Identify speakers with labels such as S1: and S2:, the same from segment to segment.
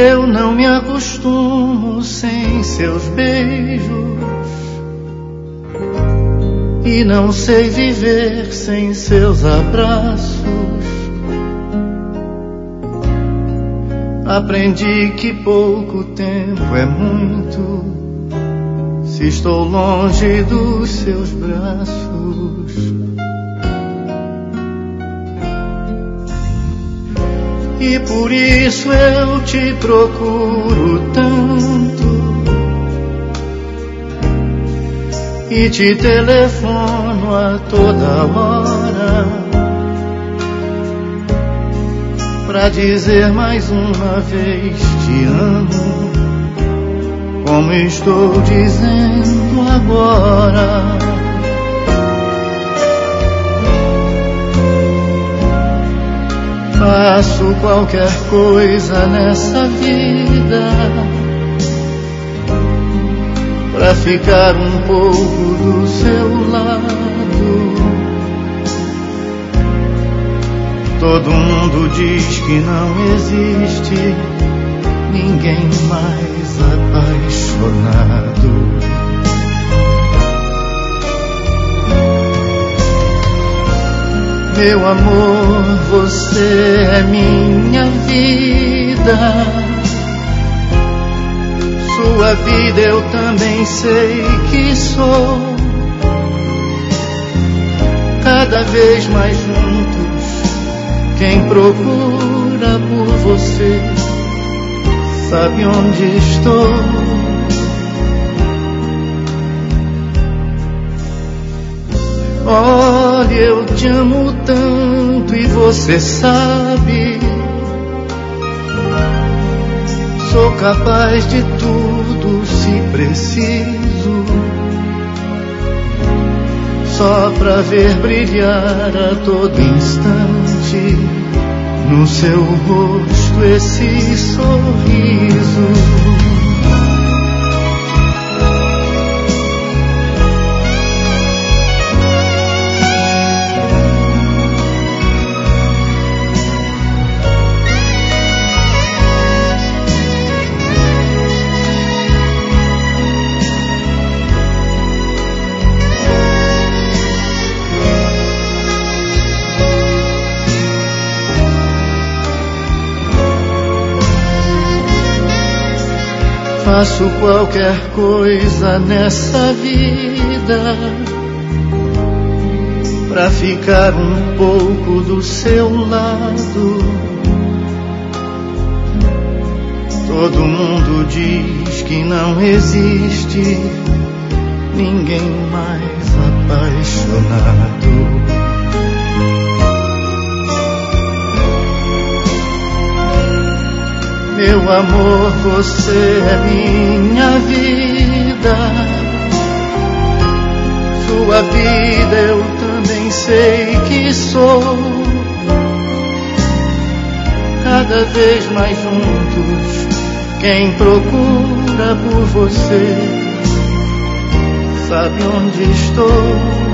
S1: eu não me acostumo sem seus beijos, e não sei viver sem seus abraços. Aprendi que pouco tempo é muito se estou longe dos seus braços. E por isso eu te procuro tanto e te telefono a toda hora pra dizer mais uma vez te amo, como estou dizendo agora. Faço qualquer coisa nessa vida pra ficar um pouco do seu lado. Todo mundo diz que não existe ninguém mais apaixonado. Meu amor, você é minha vida. Sua vida eu também sei que sou. Cada vez mais juntos, quem procura por você sabe onde estou. Olha, eu te amo tanto e você sabe. Sou capaz de tudo se preciso, só pra ver brilhar a todo instante no seu rosto esse sorriso. Faço qualquer coisa nessa vida pra ficar um pouco do seu lado. Todo mundo diz que não existe ninguém mais apaixonado. Meu amor, você é minha vida. Sua vida eu também sei que sou. Cada vez mais juntos, quem procura por você sabe onde estou.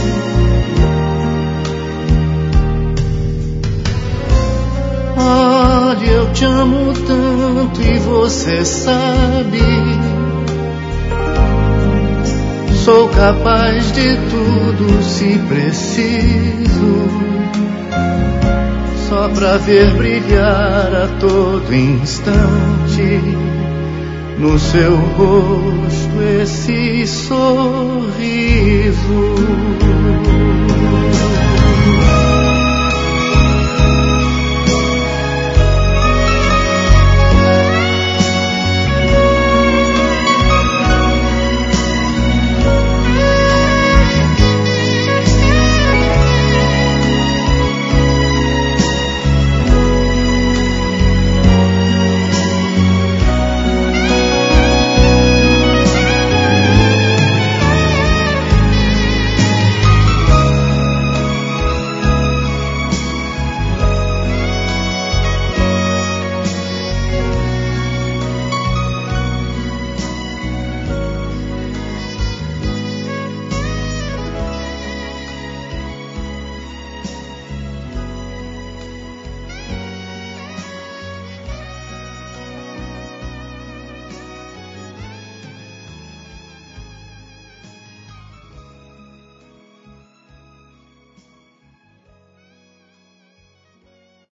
S1: Olha, eu te amo tanto e você sabe. Sou capaz de tudo se preciso, só pra ver brilhar a todo instante no seu rosto esse sorriso.